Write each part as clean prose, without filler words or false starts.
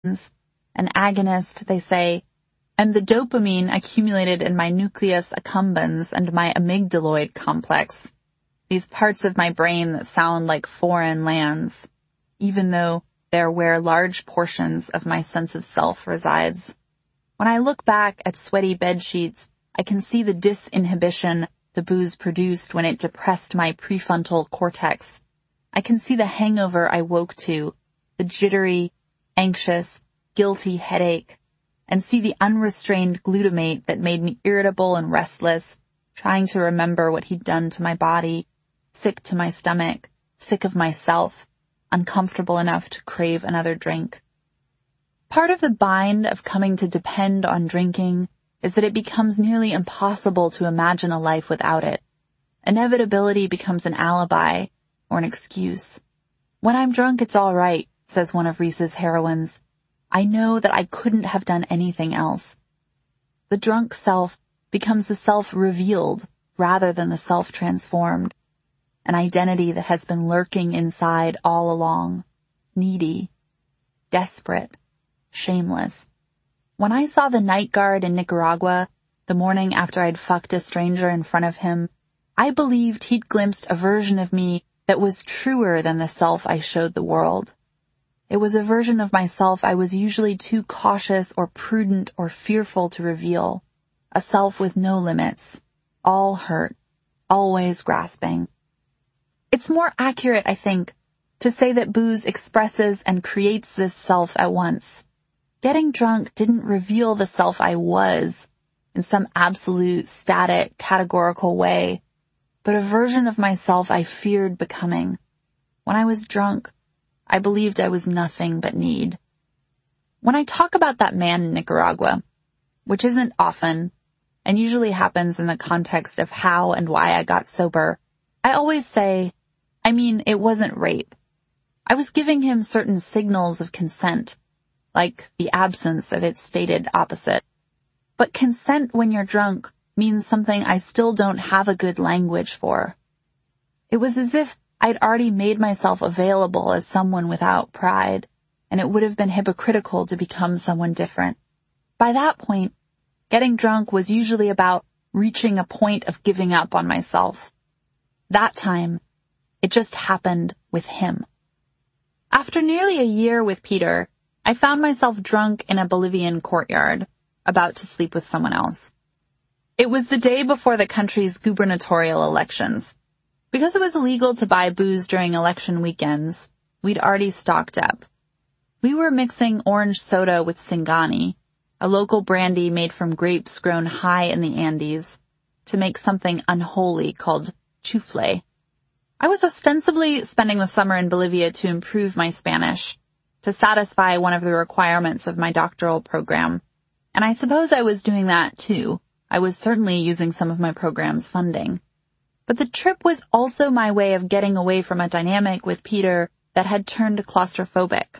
an agonist, they say, and the dopamine accumulated in my nucleus accumbens and my amygdaloid complex, these parts of my brain that sound like foreign lands, even though they're where large portions of my sense of self resides. When I look back at sweaty bedsheets, I can see the disinhibition the booze produced when it depressed my prefrontal cortex. I can see the hangover I woke to, the jittery, anxious, guilty headache, and see the unrestrained glutamate that made me irritable and restless, trying to remember what he'd done to my body, sick to my stomach, sick of myself, uncomfortable enough to crave another drink. Part of the bind of coming to depend on drinking is that it becomes nearly impossible to imagine a life without it. Inevitability becomes an alibi or an excuse. When I'm drunk, it's all right, says one of Reese's heroines. I know that I couldn't have done anything else. The drunk self becomes the self revealed rather than the self transformed, an identity that has been lurking inside all along, needy, desperate, shameless. When I saw the night guard in Nicaragua, the morning after I'd fucked a stranger in front of him, I believed he'd glimpsed a version of me that was truer than the self I showed the world. It was a version of myself I was usually too cautious or prudent or fearful to reveal, a self with no limits, all hurt, always grasping. It's more accurate, I think, to say that booze expresses and creates this self at once. Getting drunk didn't reveal the self I was in some absolute, static, categorical way, but a version of myself I feared becoming. When I was drunk, I believed I was nothing but need. When I talk about that man in Nicaragua, which isn't often, and usually happens in the context of how and why I got sober, I always say, it wasn't rape. I was giving him certain signals of consent, like the absence of its stated opposite. But consent when you're drunk means something I still don't have a good language for. It was as if I'd already made myself available as someone without pride, and it would have been hypocritical to become someone different. By that point, getting drunk was usually about reaching a point of giving up on myself. That time, it just happened with him. After nearly a year with Peter, I found myself drunk in a Bolivian courtyard, about to sleep with someone else. It was the day before the country's gubernatorial elections. Because it was illegal to buy booze during election weekends, we'd already stocked up. We were mixing orange soda with Singani, a local brandy made from grapes grown high in the Andes, to make something unholy called chufle. I was ostensibly spending the summer in Bolivia to improve my Spanish, to satisfy one of the requirements of my doctoral program. And I suppose I was doing that too. I was certainly using some of my program's funding. But the trip was also my way of getting away from a dynamic with Peter that had turned claustrophobic.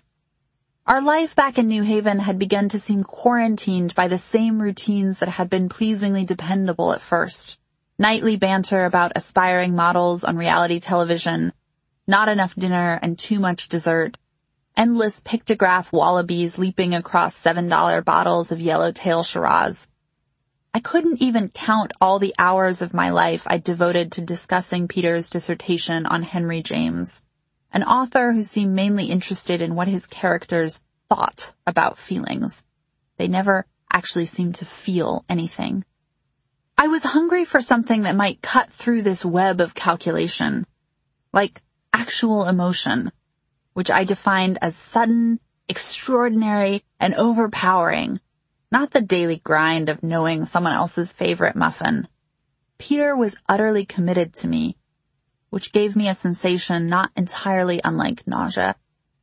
Our life back in New Haven had begun to seem quarantined by the same routines that had been pleasingly dependable at first. Nightly banter about aspiring models on reality television, not enough dinner and too much dessert, endless pictograph wallabies leaping across $7 bottles of Yellowtail Shiraz. I couldn't even count all the hours of my life I devoted to discussing Peter's dissertation on Henry James, an author who seemed mainly interested in what his characters thought about feelings. They never actually seemed to feel anything. I was hungry for something that might cut through this web of calculation, like actual emotion, which I defined as sudden, extraordinary, and overpowering, not the daily grind of knowing someone else's favorite muffin. Peter was utterly committed to me, which gave me a sensation not entirely unlike nausea.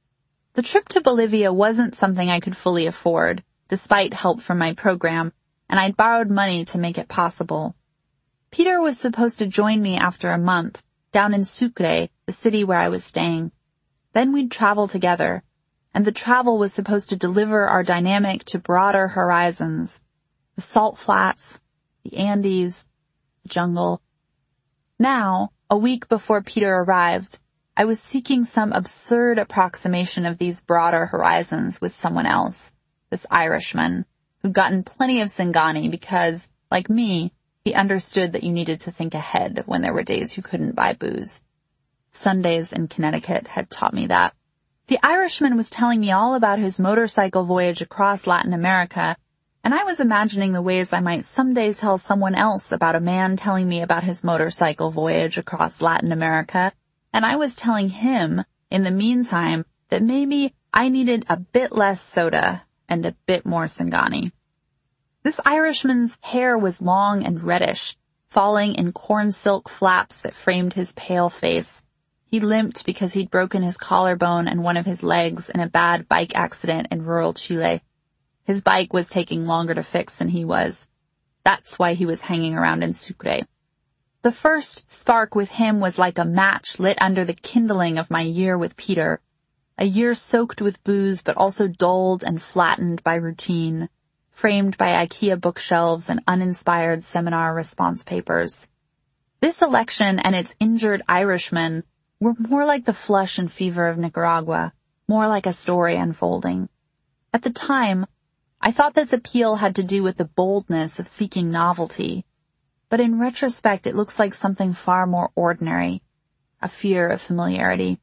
The trip to Bolivia wasn't something I could fully afford, despite help from my program, and I'd borrowed money to make it possible. Peter was supposed to join me after a month, down in Sucre, the city where I was staying. Then we'd travel together, and the travel was supposed to deliver our dynamic to broader horizons. The salt flats, the Andes, the jungle. Now, a week before Peter arrived, I was seeking some absurd approximation of these broader horizons with someone else, this Irishman, who'd gotten plenty of Singani because, like me, he understood that you needed to think ahead when there were days you couldn't buy booze. Sundays in Connecticut had taught me that. The Irishman was telling me all about his motorcycle voyage across Latin America, and I was imagining the ways I might someday tell someone else about a man telling me about his motorcycle voyage across Latin America, and I was telling him, in the meantime, that maybe I needed a bit less soda and a bit more Singani. This Irishman's hair was long and reddish, falling in corn silk flaps that framed his pale face. He limped because he'd broken his collarbone and one of his legs in a bad bike accident in rural Chile. His bike was taking longer to fix than he was. That's why he was hanging around in Sucre. The first spark with him was like a match lit under the kindling of my year with Peter. A year soaked with booze but also dulled and flattened by routine, framed by IKEA bookshelves and uninspired seminar response papers. This election and its injured Irishmen were more like the flush and fever of Nicaragua, more like a story unfolding. At the time, I thought this appeal had to do with the boldness of seeking novelty, but in retrospect it looks like something far more ordinary, a fear of familiarity.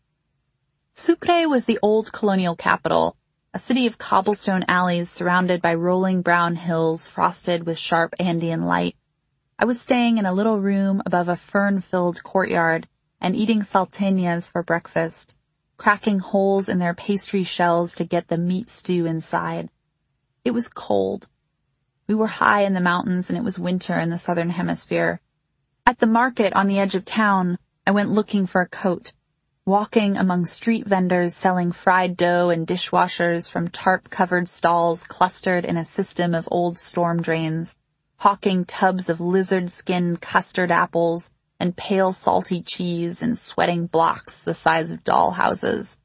Sucre was the old colonial capital, a city of cobblestone alleys surrounded by rolling brown hills frosted with sharp Andean light. I was staying in a little room above a fern-filled courtyard and eating salteñas for breakfast, cracking holes in their pastry shells to get the meat stew inside. It was cold. We were high in the mountains and it was winter in the southern hemisphere. At the market on the edge of town, I went looking for a coat, walking among street vendors selling fried dough and dishwashers from tarp-covered stalls clustered in a system of old storm drains, hawking tubs of lizard-skinned custard apples and pale salty cheese in sweating blocks the size of dollhouses.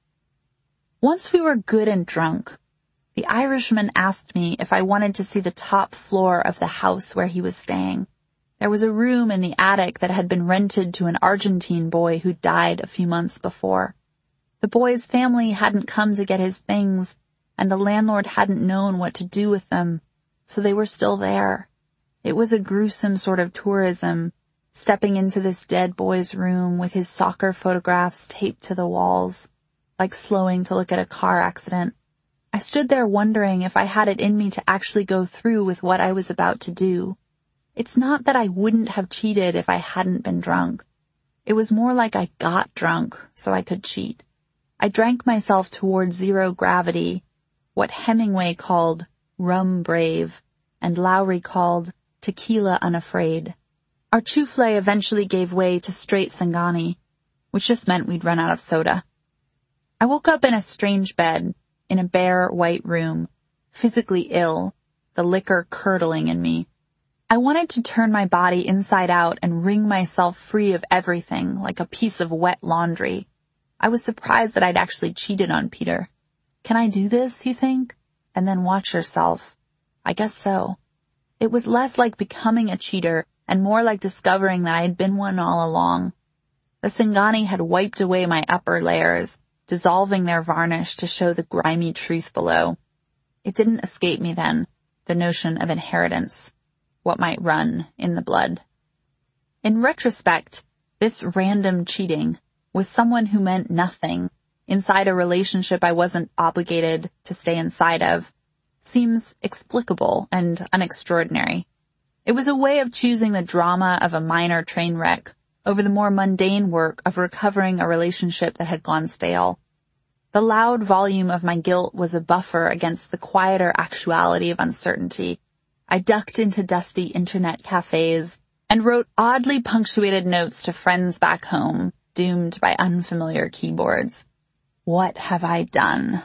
Once we were good and drunk, the Irishman asked me if I wanted to see the top floor of the house where he was staying. There was a room in the attic that had been rented to an Argentine boy who died a few months before. The boy's family hadn't come to get his things, and the landlord hadn't known what to do with them, so they were still there. It was a gruesome sort of tourism, stepping into this dead boy's room with his soccer photographs taped to the walls, like slowing to look at a car accident. I stood there wondering if I had it in me to actually go through with what I was about to do. It's not that I wouldn't have cheated if I hadn't been drunk. It was more like I got drunk so I could cheat. I drank myself toward zero gravity, what Hemingway called rum brave, and Lowry called tequila unafraid. Our chufle eventually gave way to straight Singani, which just meant we'd run out of soda. I woke up in a strange bed, in a bare white room, physically ill, the liquor curdling in me. I wanted to turn my body inside out and wring myself free of everything like a piece of wet laundry. I was surprised that I'd actually cheated on Peter. Can I do this, you think? And then watch yourself. I guess so. It was less like becoming a cheater and more like discovering that I had been one all along. The Singani had wiped away my upper layers, dissolving their varnish to show the grimy truth below. It didn't escape me then, the notion of inheritance, what might run in the blood. In retrospect, this random cheating with someone who meant nothing inside a relationship I wasn't obligated to stay inside of seems explicable and unextraordinary. It was a way of choosing the drama of a minor train wreck over the more mundane work of recovering a relationship that had gone stale. The loud volume of my guilt was a buffer against the quieter actuality of uncertainty. I ducked into dusty internet cafes and wrote oddly punctuated notes to friends back home, doomed by unfamiliar keyboards. What have I done?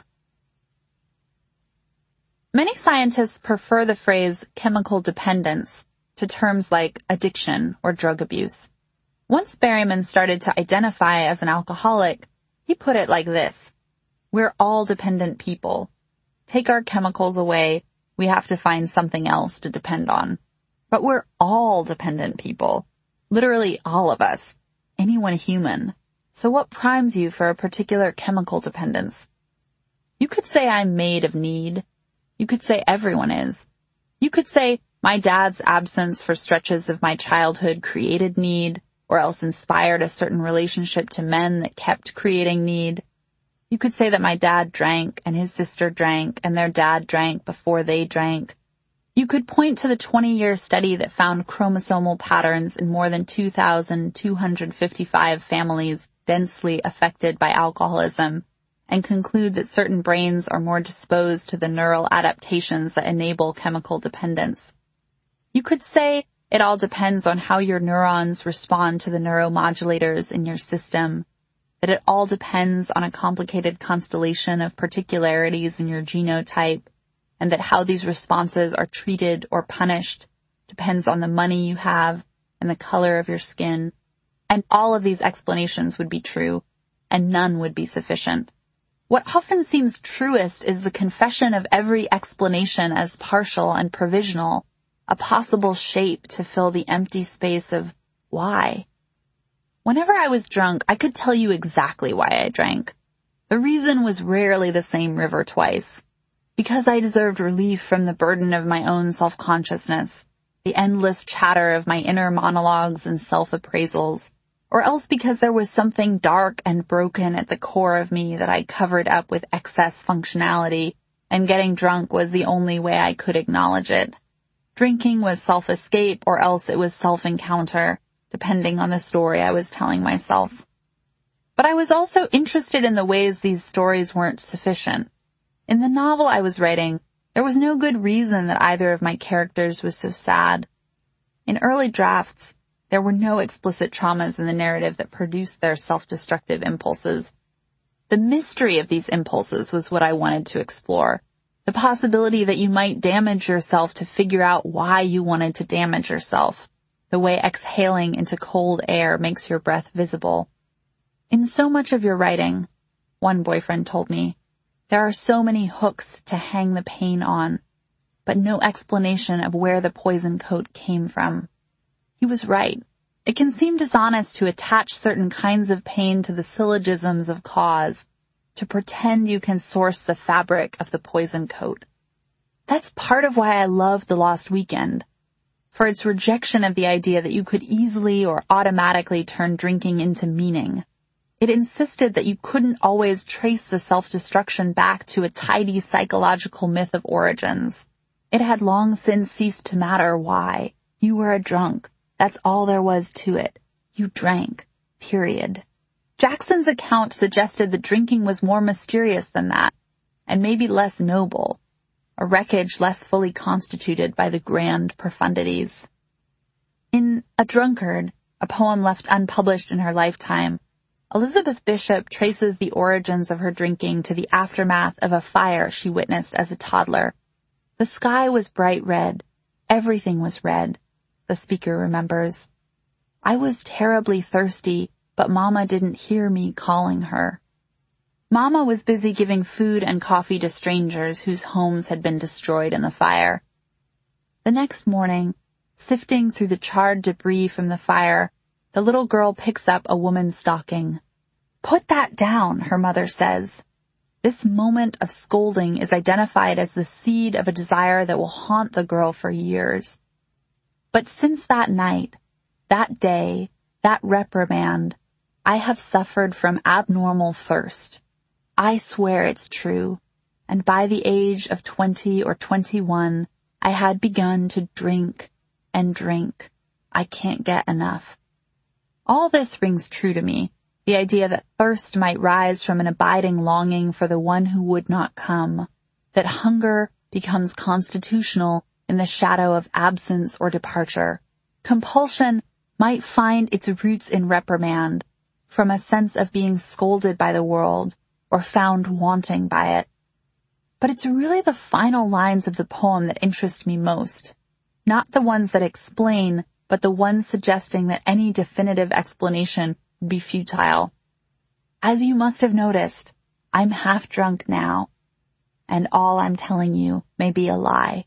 Many scientists prefer the phrase chemical dependence to terms like addiction or drug abuse. Once Berryman started to identify as an alcoholic, he put it like this: we're all dependent people. Take our chemicals away, we have to find something else to depend on. But we're all dependent people. Literally all of us. Anyone human. So what primes you for a particular chemical dependence? You could say I'm made of need. You could say everyone is. You could say my dad's absence for stretches of my childhood created need, or else inspired a certain relationship to men that kept creating need. You could say that my dad drank and his sister drank and their dad drank before they drank. You could point to the 20-year study that found chromosomal patterns in more than 2,255 families densely affected by alcoholism and conclude that certain brains are more disposed to the neural adaptations that enable chemical dependence. You could say it all depends on how your neurons respond to the neuromodulators in your system, that it all depends on a complicated constellation of particularities in your genotype, and that how these responses are treated or punished depends on the money you have and the color of your skin. And all of these explanations would be true, and none would be sufficient. What often seems truest is the confession of every explanation as partial and provisional, a possible shape to fill the empty space of why. Whenever I was drunk, I could tell you exactly why I drank. The reason was rarely the same river twice. Because I deserved relief from the burden of my own self-consciousness, the endless chatter of my inner monologues and self-appraisals, or else because there was something dark and broken at the core of me that I covered up with excess functionality, and getting drunk was the only way I could acknowledge it. Drinking was self-escape, or else it was self-encounter, depending on the story I was telling myself. But I was also interested in the ways these stories weren't sufficient. In the novel I was writing, there was no good reason that either of my characters was so sad. In early drafts, there were no explicit traumas in the narrative that produced their self-destructive impulses. The mystery of these impulses was what I wanted to explore. The possibility that you might damage yourself to figure out why you wanted to damage yourself. The way exhaling into cold air makes your breath visible. In so much of your writing, one boyfriend told me, there are so many hooks to hang the pain on, but no explanation of where the poison coat came from. He was right. It can seem dishonest to attach certain kinds of pain to the syllogisms of cause, to pretend you can source the fabric of the poison coat. That's part of why I love The Lost Weekend, for its rejection of the idea that you could easily or automatically turn drinking into meaning. It insisted that you couldn't always trace the self-destruction back to a tidy psychological myth of origins. It had long since ceased to matter why. You were a drunk. That's all there was to it. You drank. Period. Jackson's account suggested that drinking was more mysterious than that, and maybe less noble, a wreckage less fully constituted by the grand profundities. In A Drunkard, a poem left unpublished in her lifetime, Elizabeth Bishop traces the origins of her drinking to the aftermath of a fire she witnessed as a toddler. The sky was bright red. Everything was red, the speaker remembers. I was terribly thirsty, but Mama didn't hear me calling her. Mama was busy giving food and coffee to strangers whose homes had been destroyed in the fire. The next morning, sifting through the charred debris from the fire, the little girl picks up a woman's stocking. "Put that down," her mother says. This moment of scolding is identified as the seed of a desire that will haunt the girl for years. But since that night, that day, that reprimand, I have suffered from abnormal thirst. I swear it's true. And by the age of 20 or 21, I had begun to drink and drink. I can't get enough. All this rings true to me, the idea that thirst might rise from an abiding longing for the one who would not come, that hunger becomes constitutional in the shadow of absence or departure. Compulsion might find its roots in reprimand, from a sense of being scolded by the world or found wanting by it. But it's really the final lines of the poem that interest me most, not the ones that explain, but the ones suggesting that any definitive explanation would be futile. As you must have noticed, I'm half drunk now, and all I'm telling you may be a lie.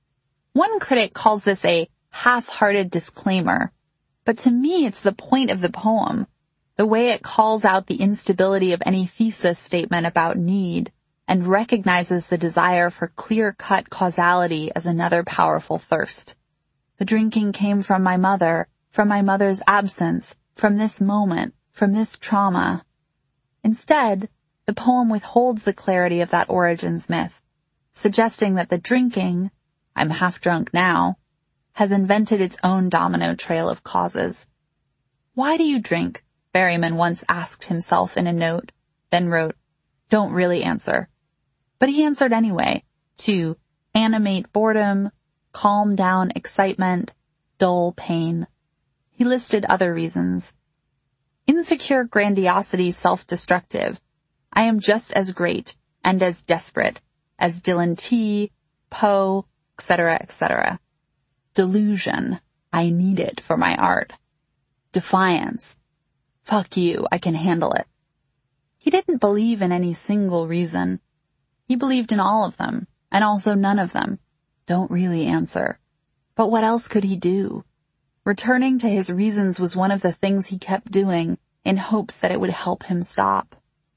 One critic calls this a half-hearted disclaimer, but to me it's the point of the poem. the way it calls out the instability of any thesis statement about need and recognizes the desire for clear-cut causality as another powerful thirst. The drinking came from my mother's absence, from this moment, from this trauma. Instead, the poem withholds the clarity of that origins myth, suggesting that the drinking, I'm half drunk now, has invented its own domino trail of causes. Why do you drink? Berryman once asked himself in a note, then wrote, don't really answer. But he answered anyway, to animate boredom, calm down excitement, dull pain. He listed other reasons. Insecure grandiosity self-destructive. I am just as great and as desperate as Dylan T, Poe, etc., etc. Delusion. I need it for my art. Defiance. Fuck you, I can handle it. He didn't believe in any single reason. He believed in all of them, and also none of them. Don't really answer. But what else could he do? Returning to his reasons was one of the things he kept doing in hopes that it would help him stop.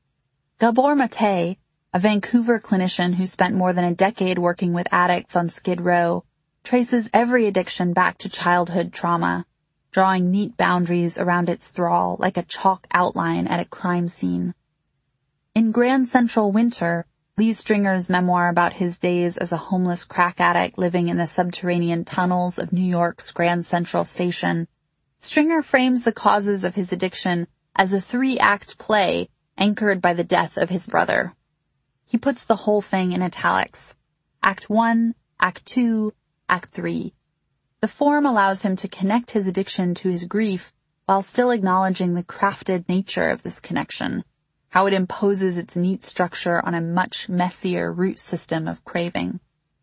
Gabor Mate, a Vancouver clinician who spent more than a decade working with addicts on Skid Row, traces every addiction back to childhood trauma, drawing neat boundaries around its thrall like a chalk outline at a crime scene. In Grand Central Winter, Lee Stringer's memoir about his days as a homeless crack addict living in the subterranean tunnels of New York's Grand Central Station, Stringer frames the causes of his addiction as a 3-act play anchored by the death of his brother. He puts the whole thing in italics. Act 1, Act 2, Act 3. The form allows him to connect his addiction to his grief while still acknowledging the crafted nature of this connection, how it imposes its neat structure on a much messier root system of craving.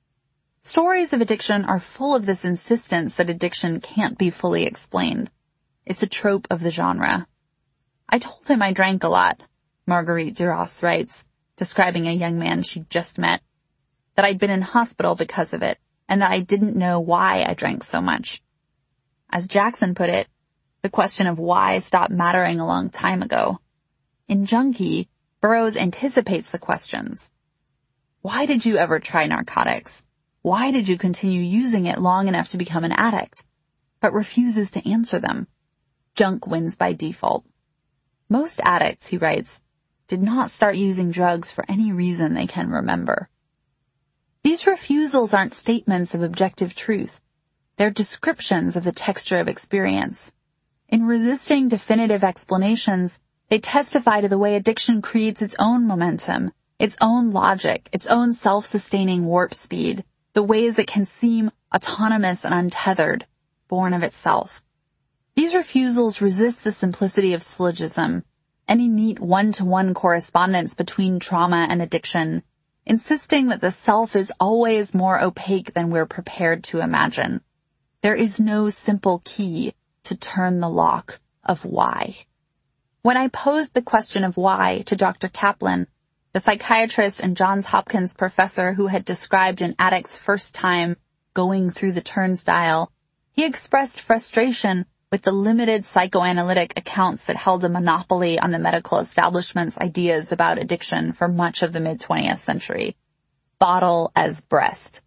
Stories of addiction are full of this insistence that addiction can't be fully explained. It's a trope of the genre. I told him I drank a lot, Marguerite Duras writes, describing a young man she'd just met, that I'd been in hospital because of it, and that I didn't know why I drank so much. As Jackson put it, the question of why stopped mattering a long time ago. In Junkie, Burroughs anticipates the questions. Why did you ever try narcotics? Why did you continue using it long enough to become an addict? But refuses to answer them. Junk wins by default. Most addicts, he writes, did not start using drugs for any reason they can remember. These refusals aren't statements of objective truth. They're descriptions of the texture of experience. In resisting definitive explanations, they testify to the way addiction creates its own momentum, its own logic, its own self-sustaining warp speed, the ways it can seem autonomous and untethered, born of itself. These refusals resist the simplicity of syllogism, any neat one-to-one correspondence between trauma and addiction, insisting that the self is always more opaque than we're prepared to imagine. There is no simple key to turn the lock of why. When I posed the question of why to Dr. Kaplan, the psychiatrist and Johns Hopkins professor who had described an addict's first time going through the turnstile, he expressed frustration with the limited psychoanalytic accounts that held a monopoly on the medical establishment's ideas about addiction for much of the mid-20th century. Bottle as breast.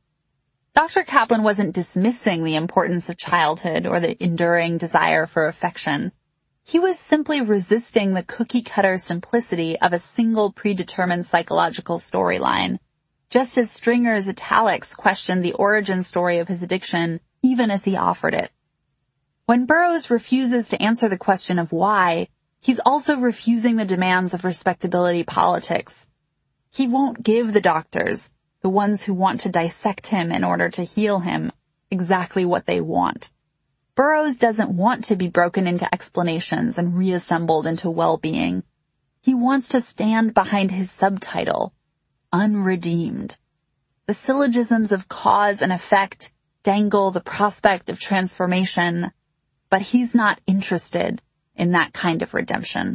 Dr. Kaplan wasn't dismissing the importance of childhood or the enduring desire for affection. He was simply resisting the cookie-cutter simplicity of a single predetermined psychological storyline, just as Stringer's italics questioned the origin story of his addiction even as he offered it. When Burroughs refuses to answer the question of why, he's also refusing the demands of respectability politics. He won't give the doctors, the ones who want to dissect him in order to heal him, exactly what they want. Burroughs doesn't want to be broken into explanations and reassembled into well-being. He wants to stand behind his subtitle, Unredeemed. The syllogisms of cause and effect dangle the prospect of transformation, but he's not interested in that kind of redemption.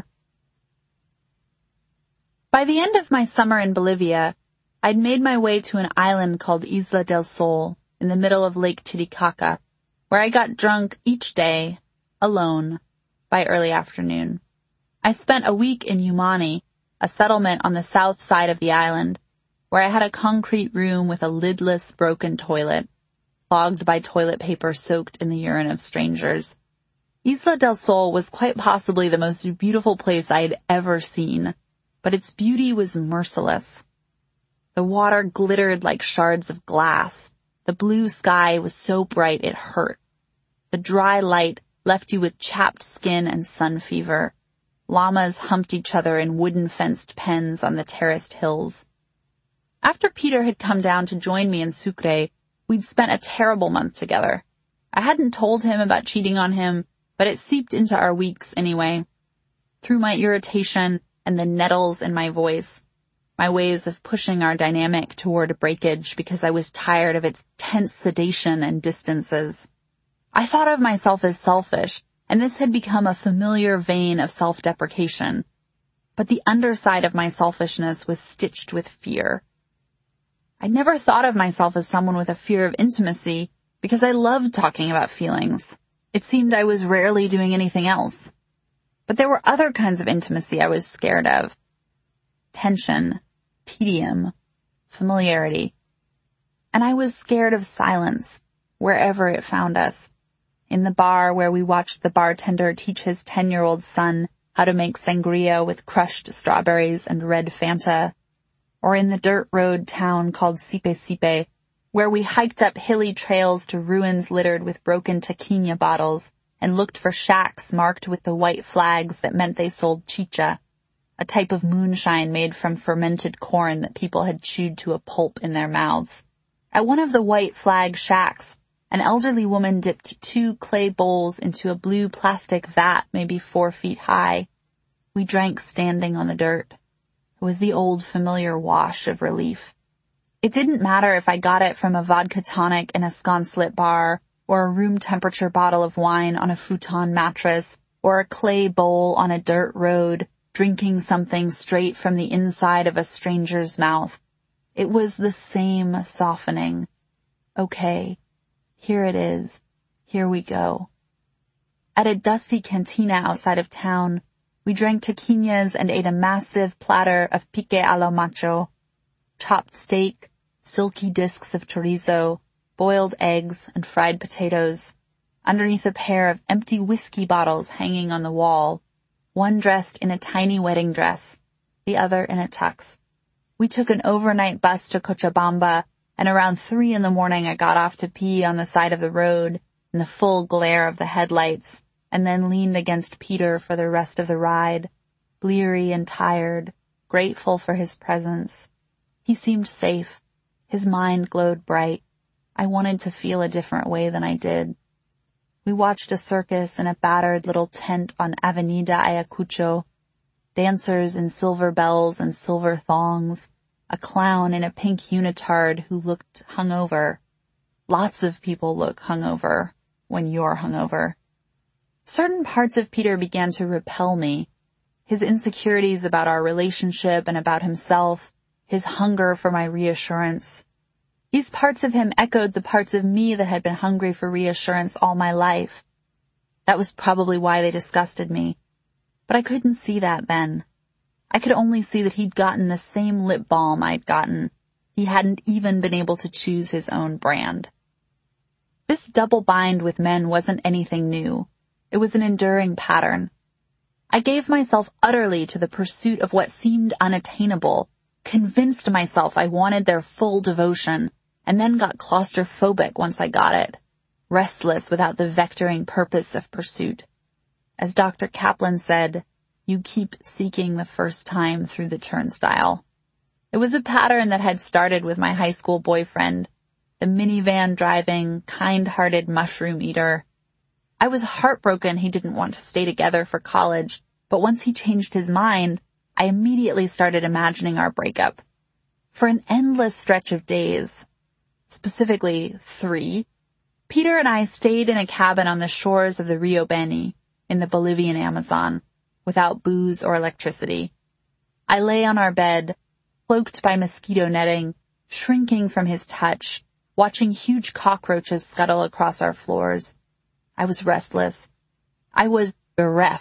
By the end of my summer in Bolivia, I'd made my way to an island called Isla del Sol in the middle of Lake Titicaca, where I got drunk each day, alone, by early afternoon. I spent a week in Umani, a settlement on the south side of the island, where I had a concrete room with a lidless, broken toilet, clogged by toilet paper soaked in the urine of strangers. Isla del Sol was quite possibly the most beautiful place I had ever seen, but its beauty was merciless. The water glittered like shards of glass. The blue sky was so bright it hurt. The dry light left you with chapped skin and sun fever. Llamas humped each other in wooden-fenced pens on the terraced hills. After Peter had come down to join me in Sucre, we'd spent a terrible month together. I hadn't told him about cheating on him, but it seeped into our weeks anyway. Through my irritation and the nettles in my voice, my ways of pushing our dynamic toward a breakage because I was tired of its tense sedation and distances. I thought of myself as selfish, and this had become a familiar vein of self-deprecation. But the underside of my selfishness was stitched with fear. I'd never thought of myself as someone with a fear of intimacy because I loved talking about feelings. It seemed I was rarely doing anything else. But there were other kinds of intimacy I was scared of. Tension, tedium, familiarity. And I was scared of silence, wherever it found us. In the bar where we watched the bartender teach his 10-year-old son how to make sangria with crushed strawberries and red Fanta. Or in the dirt road town called Sipe Sipe, where we hiked up hilly trails to ruins littered with broken tequila bottles and looked for shacks marked with the white flags that meant they sold chicha, a type of moonshine made from fermented corn that people had chewed to a pulp in their mouths. At one of the white flag shacks, an elderly woman dipped 2 clay bowls into a blue plastic vat maybe 4 feet high. We drank standing on the dirt. It was the old familiar wash of relief. It didn't matter if I got it from a vodka tonic in a sconce-lit bar, or a room temperature bottle of wine on a futon mattress, or a clay bowl on a dirt road, drinking something straight from the inside of a stranger's mouth. It was the same softening. Okay, here it is. Here we go. At a dusty cantina outside of town, we drank tequilas and ate a massive platter of pique a lo macho, chopped steak, silky discs of chorizo, boiled eggs, and fried potatoes, underneath a pair of empty whiskey bottles hanging on the wall, one dressed in a tiny wedding dress, the other in a tux. We took an overnight bus to Cochabamba, and around 3 a.m. I got off to pee on the side of the road in the full glare of the headlights, and then leaned against Peter for the rest of the ride, bleary and tired, grateful for his presence. He seemed safe. His mind glowed bright. I wanted to feel a different way than I did. We watched a circus in a battered little tent on Avenida Ayacucho, dancers in silver bells and silver thongs, a clown in a pink unitard who looked hungover. Lots of people look hungover when you're hungover. Certain parts of Peter began to repel me. His insecurities about our relationship and about himself, his hunger for my reassurance. These parts of him echoed the parts of me that had been hungry for reassurance all my life. That was probably why they disgusted me. But I couldn't see that then. I could only see that he'd gotten the same lip balm I'd gotten. He hadn't even been able to choose his own brand. This double bind with men wasn't anything new. It was an enduring pattern. I gave myself utterly to the pursuit of what seemed unattainable, convinced myself I wanted their full devotion, and then got claustrophobic once I got it, restless without the vectoring purpose of pursuit. As Dr. Kaplan said, you keep seeking the first time through the turnstile. It was a pattern that had started with my high school boyfriend, the minivan driving, kind-hearted mushroom eater. I was heartbroken he didn't want to stay together for college, but once he changed his mind, I immediately started imagining our breakup. For an endless stretch of days, specifically 3, Peter and I stayed in a cabin on the shores of the Rio Beni, in the Bolivian Amazon, without booze or electricity. I lay on our bed, cloaked by mosquito netting, shrinking from his touch, watching huge cockroaches scuttle across our floors. I was restless. I was bereft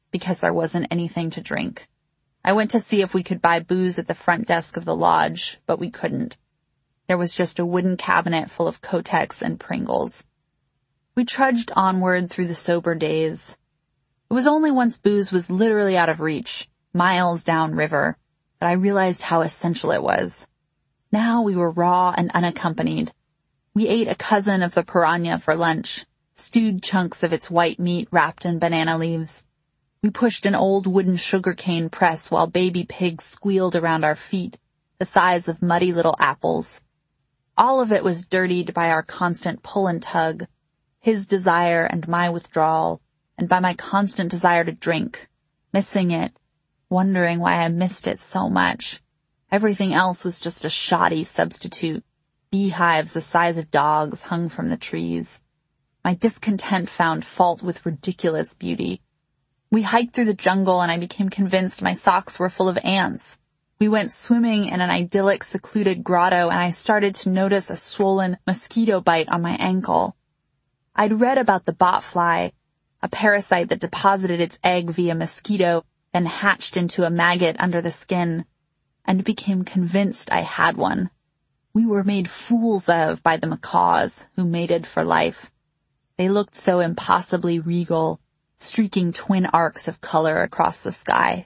because there wasn't anything to drink. I went to see if we could buy booze at the front desk of the lodge, but we couldn't. There was just a wooden cabinet full of Kotex and Pringles. We trudged onward through the sober days. It was only once booze was literally out of reach, miles downriver, that I realized how essential it was. Now we were raw and unaccompanied. We ate a cousin of the piranha for lunch, stewed chunks of its white meat wrapped in banana leaves. We pushed an old wooden sugarcane press while baby pigs squealed around our feet, the size of muddy little apples. All of it was dirtied by our constant pull and tug, his desire and my withdrawal, and by my constant desire to drink, missing it, wondering why I missed it so much. Everything else was just a shoddy substitute, beehives the size of dogs hung from the trees. My discontent found fault with ridiculous beauty. We hiked through the jungle and I became convinced my socks were full of ants. We went swimming in an idyllic, secluded grotto and I started to notice a swollen mosquito bite on my ankle. I'd read about the botfly, a parasite that deposited its egg via mosquito, then hatched into a maggot under the skin, and became convinced I had one. We were made fools of by the macaws who mated for life. They looked so impossibly regal, streaking twin arcs of color across the sky.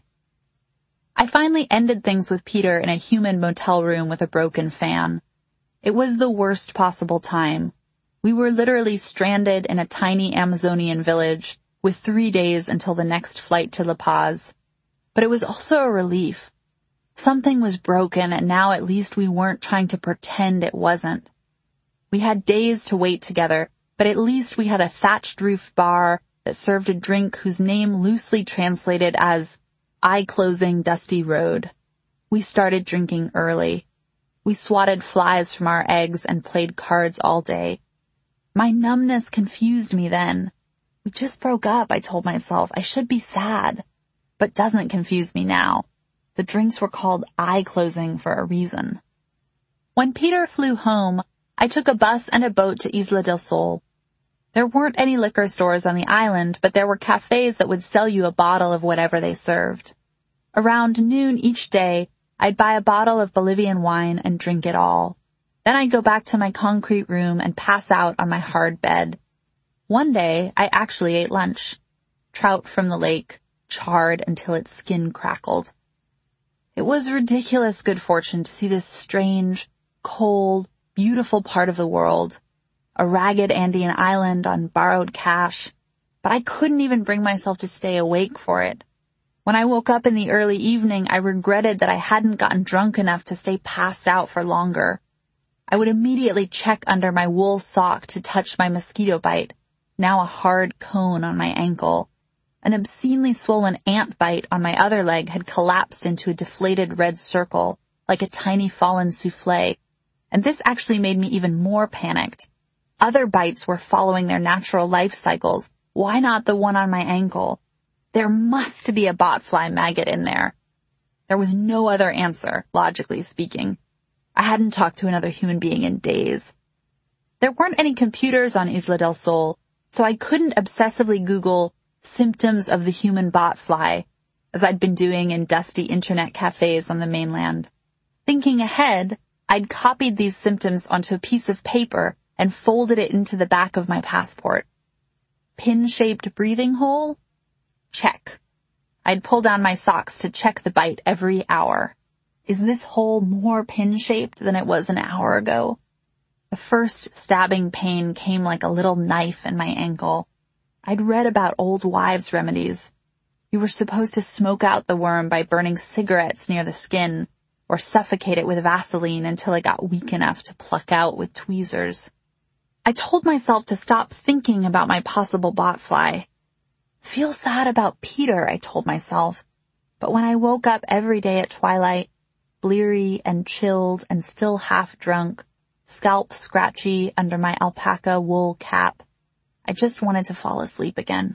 I finally ended things with Peter in a human motel room with a broken fan. It was the worst possible time. We were literally stranded in a tiny Amazonian village with 3 days until the next flight to La Paz. But it was also a relief. Something was broken and now at least we weren't trying to pretend it wasn't. We had days to wait together, but at least we had a thatched roof bar that served a drink whose name loosely translated as eye-closing dusty road. We started drinking early. We swatted flies from our eggs and played cards all day. My numbness confused me then. We just broke up, I told myself. I should be sad. But doesn't confuse me now. The drinks were called eye-closing for a reason. When Peter flew home, I took a bus and a boat to Isla del Sol. There weren't any liquor stores on the island, but there were cafes that would sell you a bottle of whatever they served. Around noon each day, I'd buy a bottle of Bolivian wine and drink it all. Then I'd go back to my concrete room and pass out on my hard bed. One day, I actually ate lunch. Trout from the lake, charred until its skin crackled. It was ridiculous good fortune to see this strange, cold, beautiful part of the world. A ragged Andean island on borrowed cash, but I couldn't even bring myself to stay awake for it. When I woke up in the early evening, I regretted that I hadn't gotten drunk enough to stay passed out for longer. I would immediately check under my wool sock to touch my mosquito bite, now a hard cone on my ankle. An obscenely swollen ant bite on my other leg had collapsed into a deflated red circle, like a tiny fallen souffle, and this actually made me even more panicked. Other bites were following their natural life cycles. Why not the one on my ankle? There must be a botfly maggot in there. There was no other answer, logically speaking. I hadn't talked to another human being in days. There weren't any computers on Isla del Sol, so I couldn't obsessively Google symptoms of the human botfly, as I'd been doing in dusty internet cafes on the mainland. Thinking ahead, I'd copied these symptoms onto a piece of paper and folded it into the back of my passport. Pin-shaped breathing hole? Check. I'd pull down my socks to check the bite every hour. Is this hole more pin-shaped than it was an hour ago? The first stabbing pain came like a little knife in my ankle. I'd read about old wives' remedies. You were supposed to smoke out the worm by burning cigarettes near the skin, or suffocate it with Vaseline until it got weak enough to pluck out with tweezers. I told myself to stop thinking about my possible botfly. Feel sad about Peter, I told myself. But when I woke up every day at twilight, bleary and chilled and still half drunk, scalp scratchy under my alpaca wool cap, I just wanted to fall asleep again.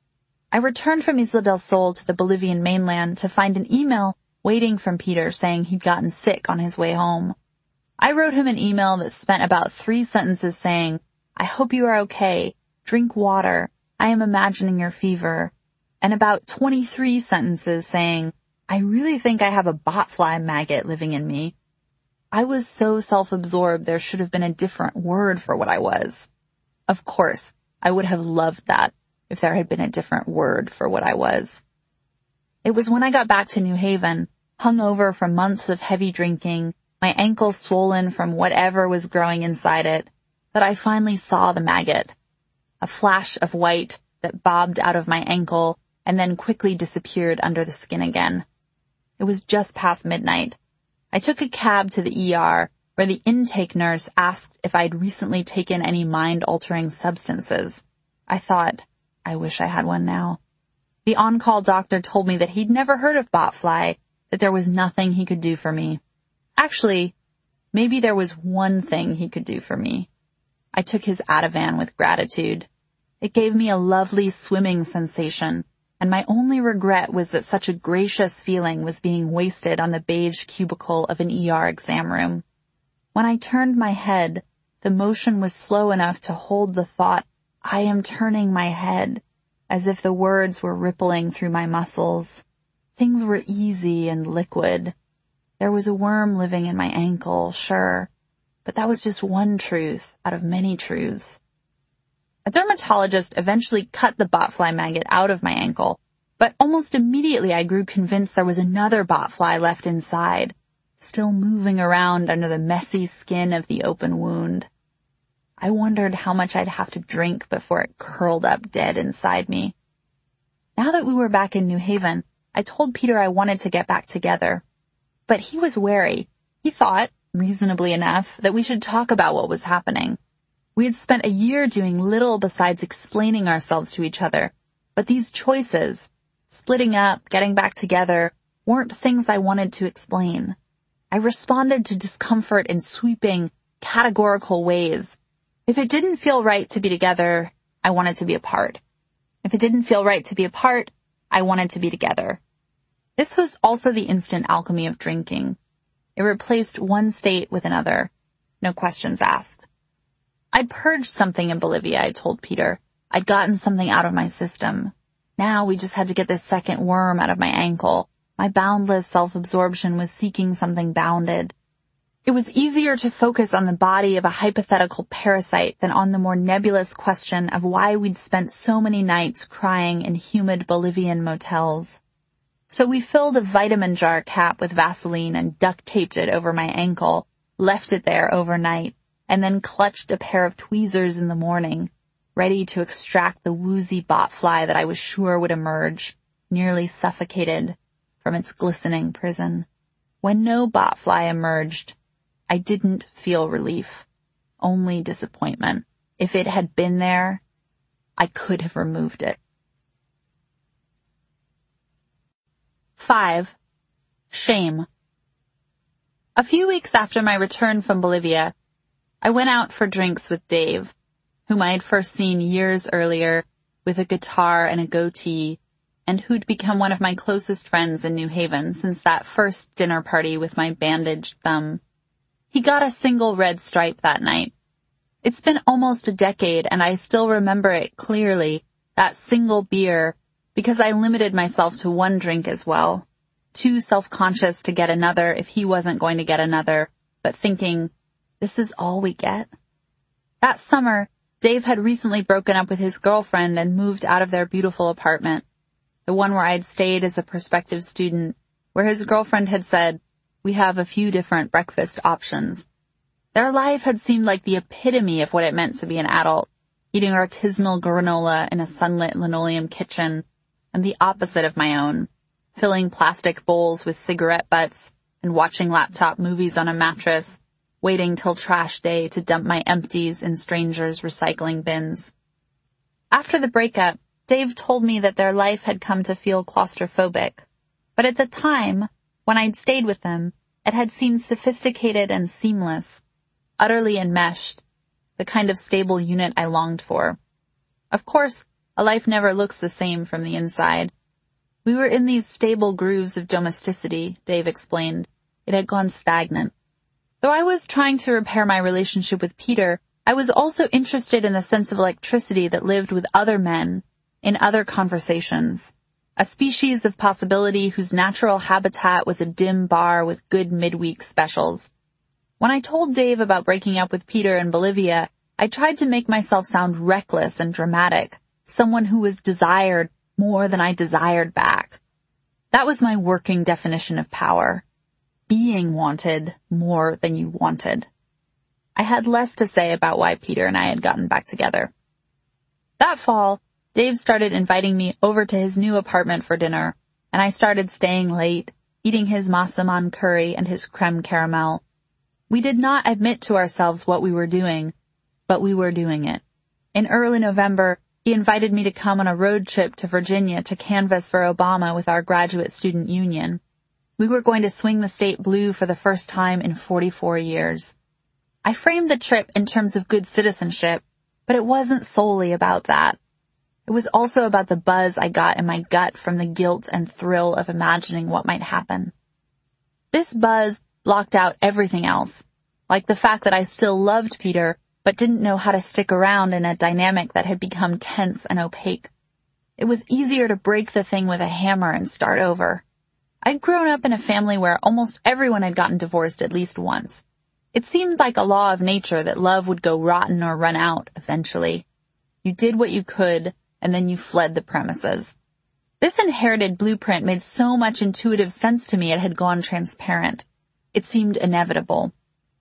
I returned from Isla del Sol to the Bolivian mainland to find an email waiting from Peter saying he'd gotten sick on his way home. I wrote him an email that spent about 3 sentences saying, I hope you are okay. Drink water. I am imagining your fever. and about 23 sentences saying, "I really think I have a botfly maggot living in me." I was so self-absorbed there should have been a different word for what I was. Of course, I would have loved that if there had been a different word for what I was. It was when I got back to New Haven, hungover from months of heavy drinking, my ankle swollen from whatever was growing inside it, that I finally saw the maggot. A flash of white that bobbed out of my ankle and then quickly disappeared under the skin again. It was just past midnight. I took a cab to the ER, where the intake nurse asked if I'd recently taken any mind-altering substances. I thought, I wish I had one now. The on-call doctor told me that he'd never heard of botfly, that there was nothing he could do for me. Actually, maybe there was one thing he could do for me. I took his Ativan with gratitude. It gave me a lovely swimming sensation, and my only regret was that such a gracious feeling was being wasted on the beige cubicle of an ER exam room. When I turned my head, the motion was slow enough to hold the thought, "I am turning my head," as if the words were rippling through my muscles. Things were easy and liquid. There was a worm living in my ankle, sure, but that was just one truth out of many truths. A dermatologist eventually cut the botfly maggot out of my ankle, but almost immediately I grew convinced there was another botfly left inside, still moving around under the messy skin of the open wound. I wondered how much I'd have to drink before it curled up dead inside me. Now that we were back in New Haven, I told Peter I wanted to get back together. But he was wary. He thought, reasonably enough, that we should talk about what was happening. We had spent a year doing little besides explaining ourselves to each other, but these choices, splitting up, getting back together, weren't things I wanted to explain. I responded to discomfort in sweeping, categorical ways. If it didn't feel right to be together, I wanted to be apart. If it didn't feel right to be apart, I wanted to be together. This was also the instant alchemy of drinking. It replaced one state with another. No questions asked. I'd purged something in Bolivia, I told Peter. I'd gotten something out of my system. Now we just had to get this second worm out of my ankle. My boundless self-absorption was seeking something bounded. It was easier to focus on the body of a hypothetical parasite than on the more nebulous question of why we'd spent so many nights crying in humid Bolivian motels. So we filled a vitamin jar cap with Vaseline and duct-taped it over my ankle, left it there overnight, and then clutched a pair of tweezers in the morning, ready to extract the woozy botfly that I was sure would emerge, nearly suffocated, from its glistening prison. When no botfly emerged, I didn't feel relief, only disappointment. If it had been there, I could have removed it. 5. Shame. A few weeks after my return from Bolivia, I went out for drinks with Dave, whom I had first seen years earlier with a guitar and a goatee, and who'd become one of my closest friends in New Haven since that first dinner party with my bandaged thumb. He got a single red stripe that night. It's been almost a decade, and I still remember it clearly, that single beer, because I limited myself to one drink as well, too self-conscious to get another if he wasn't going to get another, but thinking, this is all we get? That summer, Dave had recently broken up with his girlfriend and moved out of their beautiful apartment, the one where I'd stayed as a prospective student, where his girlfriend had said, "We have a few different breakfast options." Their life had seemed like the epitome of what it meant to be an adult, eating artisanal granola in a sunlit linoleum kitchen, and the opposite of my own, filling plastic bowls with cigarette butts and watching laptop movies on a mattress, waiting till trash day to dump my empties in strangers' recycling bins. After the breakup, Dave told me that their life had come to feel claustrophobic, but at the time, when I'd stayed with them, it had seemed sophisticated and seamless, utterly enmeshed, the kind of stable unit I longed for. Of course, a life never looks the same from the inside. We were in these stable grooves of domesticity, Dave explained. It had gone stagnant. Though I was trying to repair my relationship with Peter, I was also interested in the sense of electricity that lived with other men, in other conversations. a species of possibility whose natural habitat was a dim bar with good midweek specials. When I told Dave about breaking up with Peter in Bolivia, I tried to make myself sound reckless and dramatic, someone who was desired more than I desired back. That was my working definition of power. Being wanted more than you wanted. I had less to say about why Peter and I had gotten back together. That fall, Dave started inviting me over to his new apartment for dinner, and I started staying late, eating his massaman curry and his creme caramel. We did not admit to ourselves what we were doing, but we were doing it. In early November, he invited me to come on a road trip to Virginia to canvass for Obama with our graduate student union. We were going to swing the state blue for the first time in 44 years. I framed the trip in terms of good citizenship, but it wasn't solely about that. It was also about the buzz I got in my gut from the guilt and thrill of imagining what might happen. This buzz blocked out everything else, like the fact that I still loved Peter, but didn't know how to stick around in a dynamic that had become tense and opaque. It was easier to break the thing with a hammer and start over. I'd grown up in a family where almost everyone had gotten divorced at least once. It seemed like a law of nature that love would go rotten or run out eventually. You did what you could, and then you fled the premises. This inherited blueprint made so much intuitive sense to me it had gone transparent. It seemed inevitable.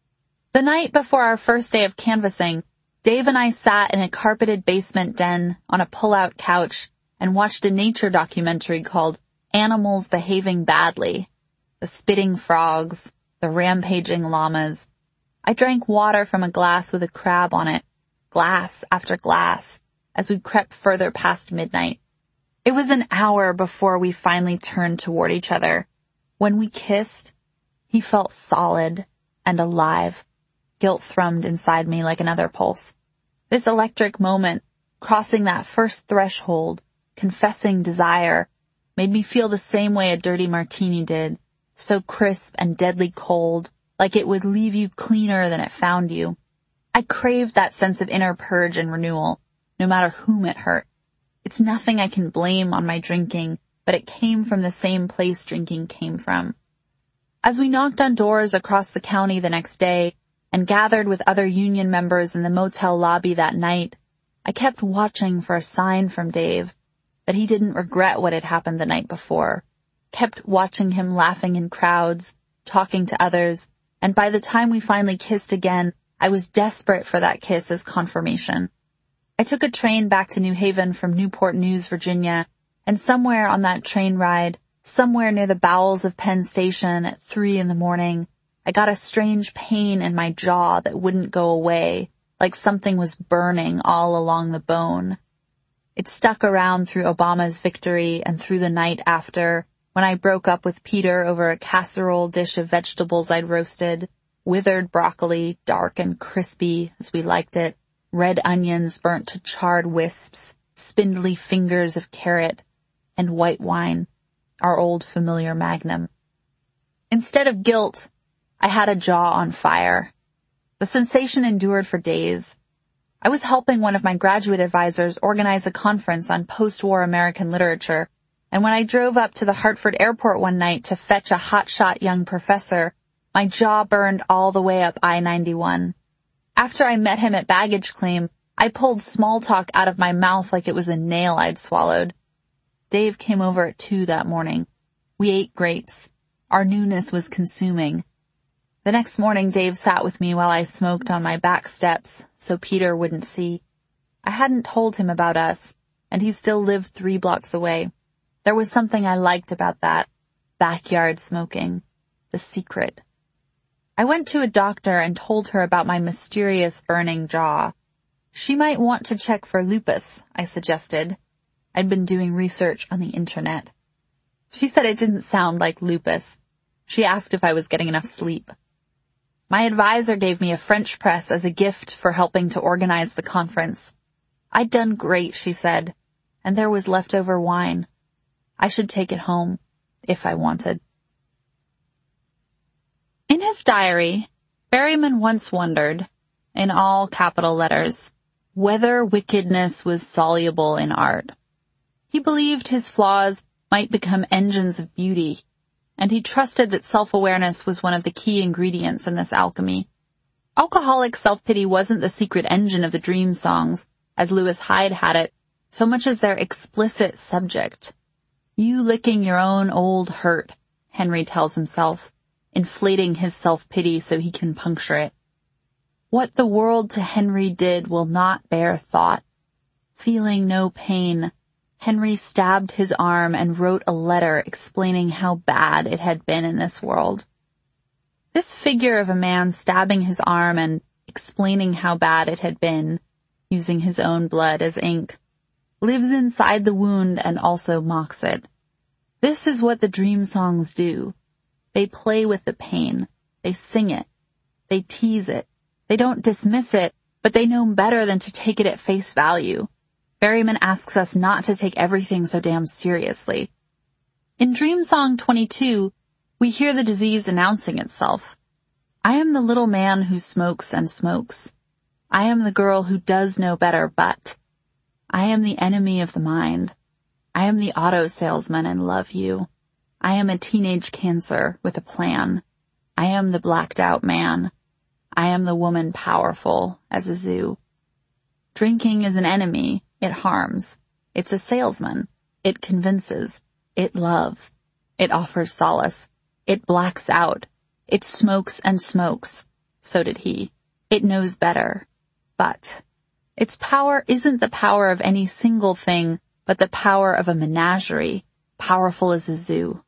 The night before our first day of canvassing, Dave and I sat in a carpeted basement den on a pull-out couch and watched a nature documentary called Animals Behaving Badly. The spitting frogs, the rampaging llamas. I drank water from a glass with a crab on it, glass after glass, as we crept further past midnight. It was an hour before we finally turned toward each other. When we kissed, he felt solid and alive. Guilt thrummed inside me like another pulse. This electric moment, crossing that first threshold, confessing desire, made me feel the same way a dirty martini did, so crisp and deadly cold, like it would leave you cleaner than it found you. I craved that sense of inner purge and renewal, no matter whom it hurt. It's nothing I can blame on my drinking, but it came from the same place drinking came from. As we knocked on doors across the county the next day, and gathered with other union members in the motel lobby that night, I kept watching for a sign from Dave that he didn't regret what had happened the night before, kept watching him laughing in crowds, talking to others, and by the time we finally kissed again, I was desperate for that kiss as confirmation. I took a train back to New Haven from Newport News, Virginia, and somewhere on that train ride, somewhere near the bowels of Penn Station at 3 a.m, I got a strange pain in my jaw that wouldn't go away, like something was burning all along the bone. It stuck around through Obama's victory and through the night after, when I broke up with Peter over a casserole dish of vegetables I'd roasted, withered broccoli, dark and crispy as we liked it, red onions burnt to charred wisps, spindly fingers of carrot, and white wine, our old familiar Magnum. Instead of guilt, I had a jaw on fire. The sensation endured for days. I was helping one of my graduate advisors organize a conference on post-war American literature, and when I drove up to the Hartford airport one night to fetch a hotshot young professor, my jaw burned all the way up I-91. After I met him at baggage claim, I pulled small talk out of my mouth like it was a nail I'd swallowed. Dave came over at 2 that morning. We ate grapes. Our newness was consuming. The next morning, Dave sat with me while I smoked on my back steps so Peter wouldn't see. I hadn't told him about us, and he still lived 3 blocks away. There was something I liked about that. Backyard smoking. The secret. I went to a doctor and told her about my mysterious burning jaw. She might want to check for lupus, I suggested. I'd been doing research on the internet. She said it didn't sound like lupus. She asked if I was getting enough sleep. My advisor gave me a French press as a gift for helping to organize the conference. I'd done great, she said, and there was leftover wine. I should take it home, if I wanted. In his diary, Berryman once wondered, in all capital letters, whether wickedness was soluble in art. He believed his flaws might become engines of beauty, and he trusted that self-awareness was one of the key ingredients in this alchemy. Alcoholic self-pity wasn't the secret engine of the dream songs, as Lewis Hyde had it, so much as their explicit subject. You licking your own old hurt, Henry tells himself, inflating his self-pity so he can puncture it. What the world to Henry did will not bear thought. Feeling no pain, Henry stabbed his arm and wrote a letter explaining how bad it had been in this world. This figure of a man stabbing his arm and explaining how bad it had been, using his own blood as ink, lives inside the wound and also mocks it. This is what the dream songs do. They play with the pain. They sing it. They tease it. They don't dismiss it, but they know better than to take it at face value. Berryman asks us not to take everything so damn seriously. In Dream Song 22, we hear the disease announcing itself. I am the little man who smokes and smokes. I am the girl who does know better, but I am the enemy of the mind. I am the auto salesman and love you. I am a teenage cancer with a plan. I am the blacked out man. I am the woman powerful as a zoo. Drinking is an enemy. It harms. It's a salesman. It convinces. It loves. It offers solace. It blacks out. It smokes and smokes. So did he. It knows better. But its power isn't the power of any single thing, but the power of a menagerie, powerful as a zoo.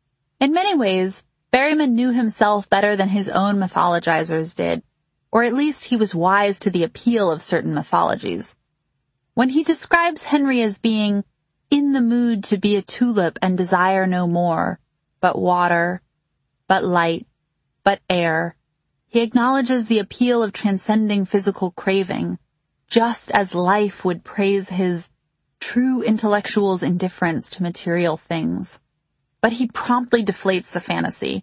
In many ways, Berryman knew himself better than his own mythologizers did, or at least he was wise to the appeal of certain mythologies. When he describes Henry as being in the mood to be a tulip and desire no more, but water, but light, but air, he acknowledges the appeal of transcending physical craving, just as life would praise his true intellectual's indifference to material things. But he promptly deflates the fantasy.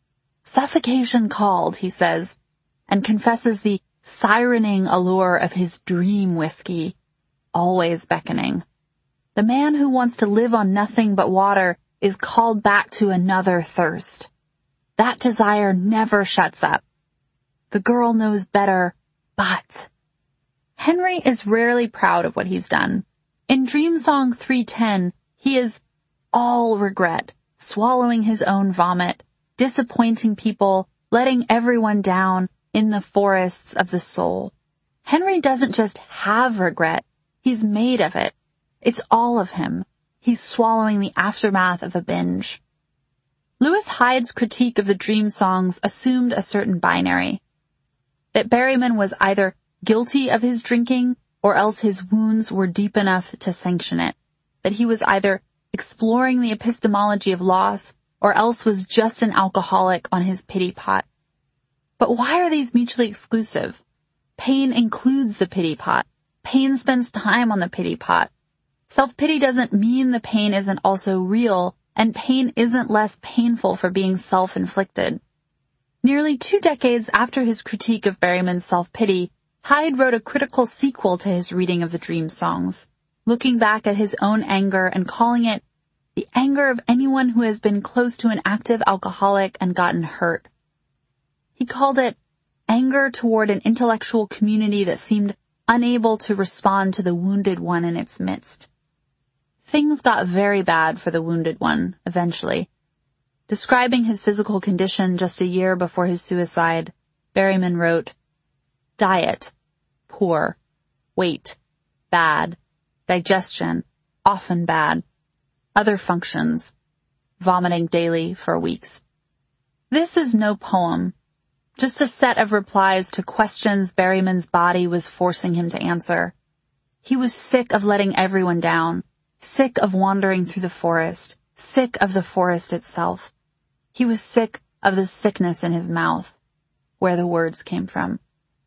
Suffocation called, he says, and confesses the sirening allure of his dream whiskey, always beckoning. The man who wants to live on nothing but water is called back to another thirst. That desire never shuts up. The girl knows better, but Henry is rarely proud of what he's done. In Dream Song 310, he is all regret, swallowing his own vomit, disappointing people, letting everyone down in the forests of the soul. Henry doesn't just have regret, he's made of it. It's all of him. He's swallowing the aftermath of a binge. Lewis Hyde's critique of the dream songs assumed a certain binary. That Berryman was either guilty of his drinking or else his wounds were deep enough to sanction it. That he was either exploring the epistemology of loss or else was just an alcoholic on his pity pot. But why are these mutually exclusive? Pain includes the pity pot. Pain spends time on the pity pot. Self-pity doesn't mean the pain isn't also real, and pain isn't less painful for being self-inflicted. Nearly 2 decades after his critique of Berryman's self-pity, Hyde wrote a critical sequel to his reading of the dream songs, looking back at his own anger and calling it the anger of anyone who has been close to an active alcoholic and gotten hurt. He called it anger toward an intellectual community that seemed unable to respond to the wounded one in its midst. Things got very bad for the wounded one, eventually. Describing his physical condition just a year before his suicide, Berryman wrote, diet, poor, weight, bad, digestion, often bad, other functions, vomiting daily for weeks. This is no poem, just a set of replies to questions Berryman's body was forcing him to answer. He was sick of letting everyone down, sick of wandering through the forest, sick of the forest itself. He was sick of the sickness in his mouth, where the words came from.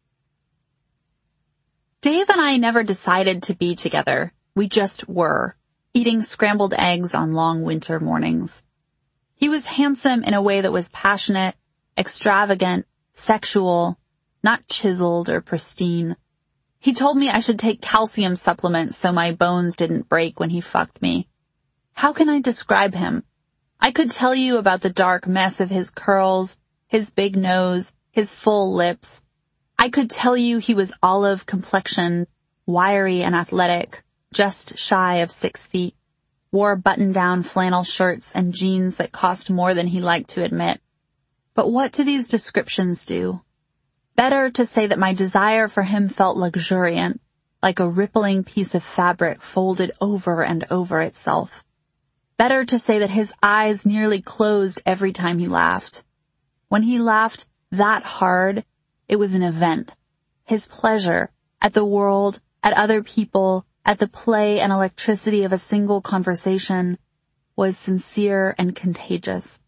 Dave and I never decided to be together. We just were, eating scrambled eggs on long winter mornings. He was handsome in a way that was passionate, extravagant, sexual, not chiseled or pristine. He told me I should take calcium supplements so my bones didn't break when he fucked me. How can I describe him? I could tell you about the dark mess of his curls, his big nose, his full lips. I could tell you he was olive complexioned, wiry and athletic, just shy of 6 feet, wore button-down flannel shirts and jeans that cost more than he liked to admit. But what do these descriptions do? Better to say that my desire for him felt luxuriant, like a rippling piece of fabric folded over and over itself. Better to say that his eyes nearly closed every time he laughed. When he laughed that hard, it was an event. His pleasure at the world, at other people, at the play and electricity of a single conversation was sincere and contagious.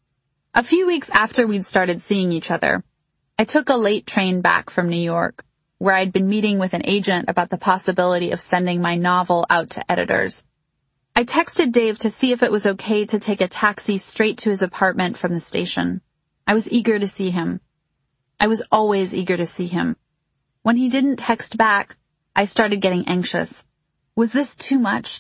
A few weeks after we'd started seeing each other, I took a late train back from New York, where I'd been meeting with an agent about the possibility of sending my novel out to editors. I texted Dave to see if it was okay to take a taxi straight to his apartment from the station. I was eager to see him. I was always eager to see him. When he didn't text back, I started getting anxious. Was this too much?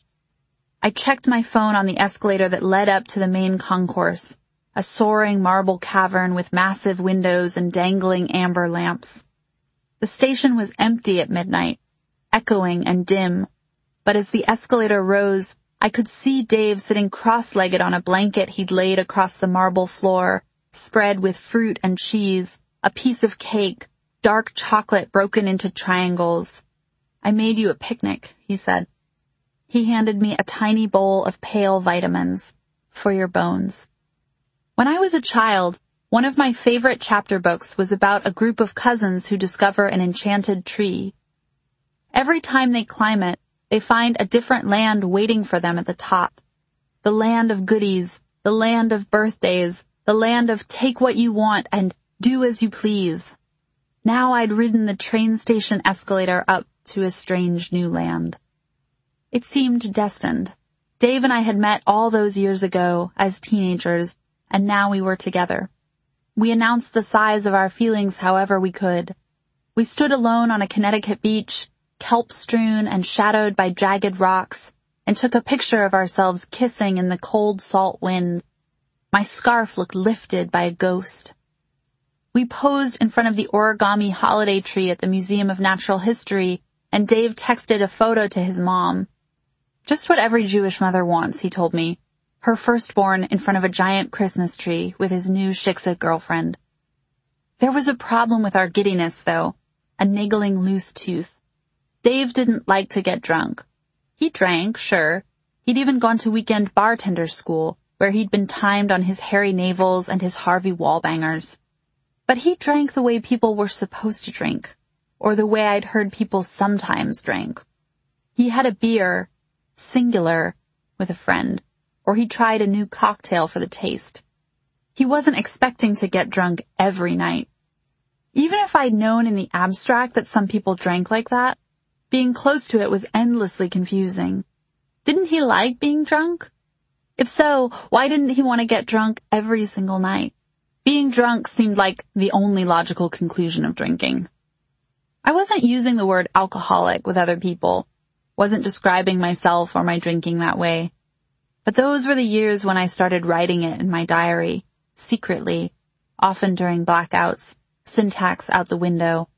I checked my phone on the escalator that led up to the main concourse, a soaring marble cavern with massive windows and dangling amber lamps. The station was empty at midnight, echoing and dim, but as the escalator rose, I could see Dave sitting cross-legged on a blanket he'd laid across the marble floor, spread with fruit and cheese, a piece of cake, dark chocolate broken into triangles. "I made you a picnic," he said. He handed me a tiny bowl of pale vitamins. "For your bones." When I was a child, one of my favorite chapter books was about a group of cousins who discover an enchanted tree. Every time they climb it, they find a different land waiting for them at the top. The land of goodies, the land of birthdays, the land of take what you want and do as you please. Now I'd ridden the train station escalator up to a strange new land. It seemed destined. Dave and I had met all those years ago as teenagers, and now we were together. We announced the size of our feelings however we could. We stood alone on a Connecticut beach, kelp-strewn and shadowed by jagged rocks, and took a picture of ourselves kissing in the cold, salt wind. My scarf looked lifted by a ghost. We posed in front of the origami holiday tree at the Museum of Natural History, and Dave texted a photo to his mom. Just what every Jewish mother wants, he told me. Her firstborn in front of a giant Christmas tree with his new shiksa girlfriend. There was a problem with our giddiness, though, a niggling loose tooth. Dave didn't like to get drunk. He drank, sure. He'd even gone to weekend bartender school, where he'd been timed on his Harry Navels and his Harvey Wallbangers. But he drank the way people were supposed to drink, or the way I'd heard people sometimes drink. He had a beer, singular, with a friend, or he tried a new cocktail for the taste. He wasn't expecting to get drunk every night. Even if I'd known in the abstract that some people drank like that, being close to it was endlessly confusing. Didn't he like being drunk? If so, why didn't he want to get drunk every single night? Being drunk seemed like the only logical conclusion of drinking. I wasn't using the word alcoholic with other people, wasn't describing myself or my drinking that way. But those were the years when I started writing it in my diary, secretly, often during blackouts, syntax out the window.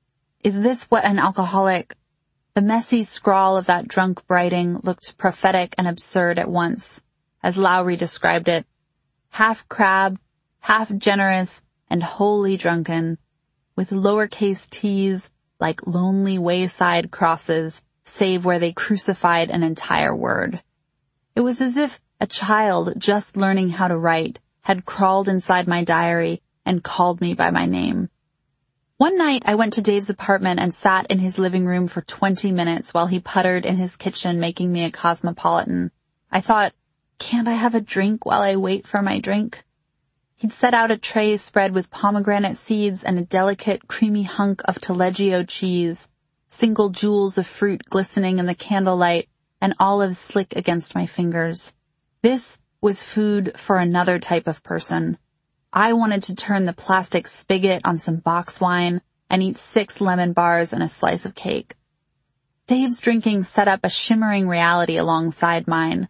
Is this what an alcoholic... The messy scrawl of that drunk writing looked prophetic and absurd at once, as Lowry described it. Half crab, half generous, and wholly drunken, with lowercase t's like lonely wayside crosses, save where they crucified an entire word. It was as if a child just learning how to write had crawled inside my diary and called me by my name. One night I went to Dave's apartment and sat in his living room for 20 minutes while he puttered in his kitchen making me a cosmopolitan. I thought, can't I have a drink while I wait for my drink? He'd set out a tray spread with pomegranate seeds and a delicate creamy hunk of taleggio cheese, single jewels of fruit glistening in the candlelight, and olives slick against my fingers. This was food for another type of person. I wanted to turn the plastic spigot on some box wine and eat 6 lemon bars and a slice of cake. Dave's drinking set up a shimmering reality alongside mine,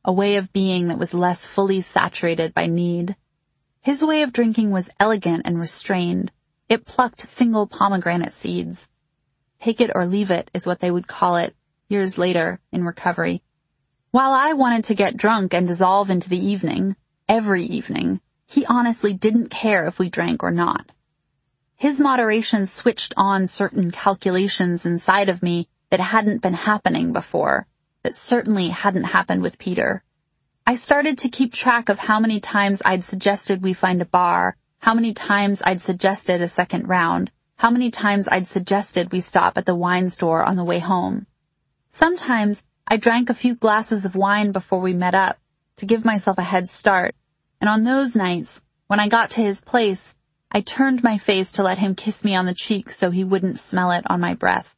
a way of being that was less fully saturated by need. His way of drinking was elegant and restrained. It plucked single pomegranate seeds. Take it or leave it is what they would call it years later in recovery. While I wanted to get drunk and dissolve into the evening, every evening, he honestly didn't care if we drank or not. His moderation switched on certain calculations inside of me that hadn't been happening before, that certainly hadn't happened with Peter. I started to keep track of how many times I'd suggested we find a bar, how many times I'd suggested a second round, how many times I'd suggested we stop at the wine store on the way home. Sometimes I drank a few glasses of wine before we met up to give myself a head start, and on those nights, when I got to his place, I turned my face to let him kiss me on the cheek so he wouldn't smell it on my breath.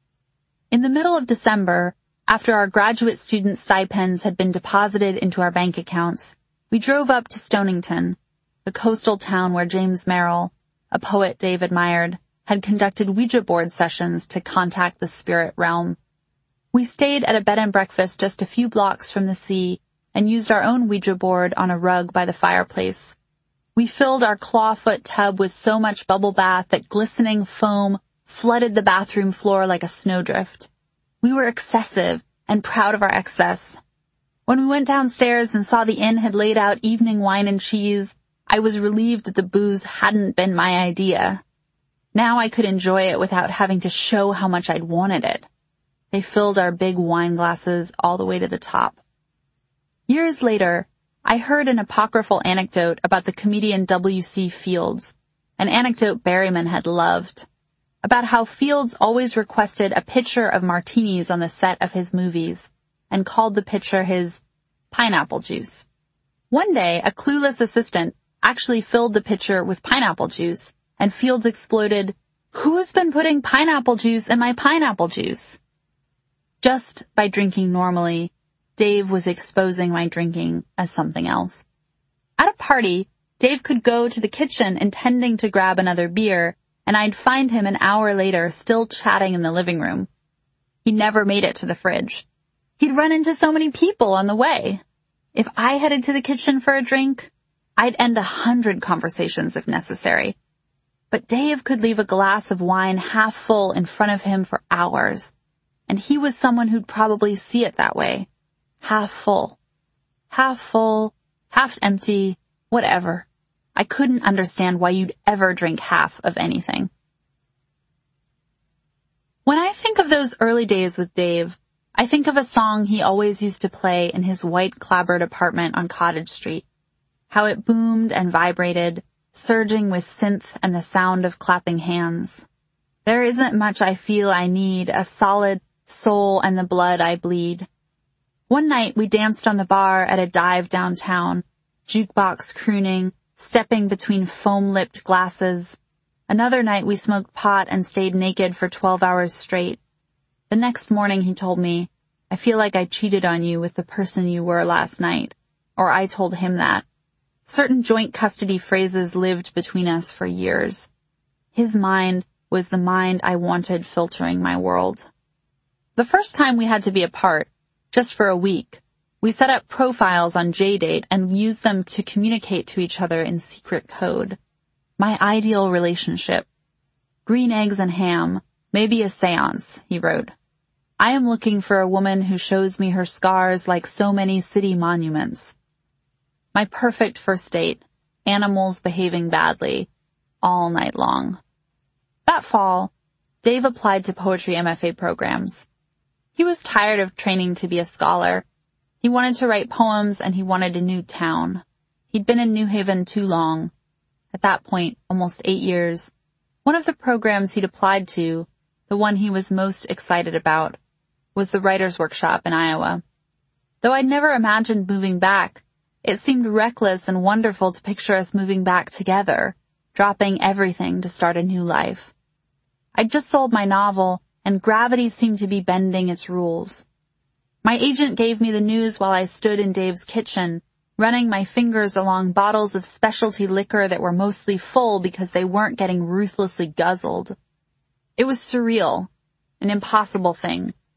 In the middle of December, after our graduate student stipends had been deposited into our bank accounts, we drove up to Stonington, the coastal town where James Merrill, a poet Dave admired, had conducted Ouija board sessions to contact the spirit realm. We stayed at a bed and breakfast just a few blocks from the sea and used our own Ouija board on a rug by the fireplace. We filled our clawfoot tub with so much bubble bath that glistening foam flooded the bathroom floor like a snowdrift. We were excessive and proud of our excess. When we went downstairs and saw the inn had laid out evening wine and cheese, I was relieved that the booze hadn't been my idea. Now I could enjoy it without having to show how much I'd wanted it. They filled our big wine glasses all the way to the top. Years later, I heard an apocryphal anecdote about the comedian W.C. Fields, an anecdote Berryman had loved, about how Fields always requested a pitcher of martinis on the set of his movies and called the pitcher his pineapple juice. One day, a clueless assistant actually filled the pitcher with pineapple juice, and Fields exploded, "Who's been putting pineapple juice in my pineapple juice?" Just by drinking normally, Dave was exposing my drinking as something else. At a party, Dave could go to the kitchen intending to grab another beer, and I'd find him an hour later still chatting in the living room. He never made it to the fridge. He'd run into so many people on the way. If I headed to the kitchen for a drink, I'd end 100 conversations if necessary. But Dave could leave a glass of wine half full in front of him for hours, and he was someone who'd probably see it that way. Half full, half empty, whatever. I couldn't understand why you'd ever drink half of anything. When I think of those early days with Dave, I think of a song he always used to play in his white clapboard apartment on Cottage Street. How it boomed and vibrated, surging with synth and the sound of clapping hands. There isn't much I feel I need, a solid soul and the blood I bleed. One night we danced on the bar at a dive downtown, jukebox crooning, stepping between foam-lipped glasses. Another night we smoked pot and stayed naked for 12 hours straight. The next morning he told me, "I feel like I cheated on you with the person you were last night." Or I told him that. Certain joint custody phrases lived between us for years. His mind was the mind I wanted filtering my world. The first time we had to be apart, just for a week, we set up profiles on JDate and used them to communicate to each other in secret code. My ideal relationship. Green eggs and ham, maybe a seance, he wrote. I am looking for a woman who shows me her scars like so many city monuments. My perfect first date, animals behaving badly, all night long. That fall, Dave applied to poetry MFA programs. He was tired of training to be a scholar. He wanted to write poems and he wanted a new town. He'd been in New Haven too long. At that point, almost 8 years. One of the programs he'd applied to, the one he was most excited about, was the Writers' Workshop in Iowa. Though I'd never imagined moving back, it seemed reckless and wonderful to picture us moving back together, dropping everything to start a new life. I'd just sold my novel, and gravity seemed to be bending its rules. My agent gave me the news while I stood in Dave's kitchen, running my fingers along bottles of specialty liquor that were mostly full because they weren't getting ruthlessly guzzled. It was surreal, an impossible thing.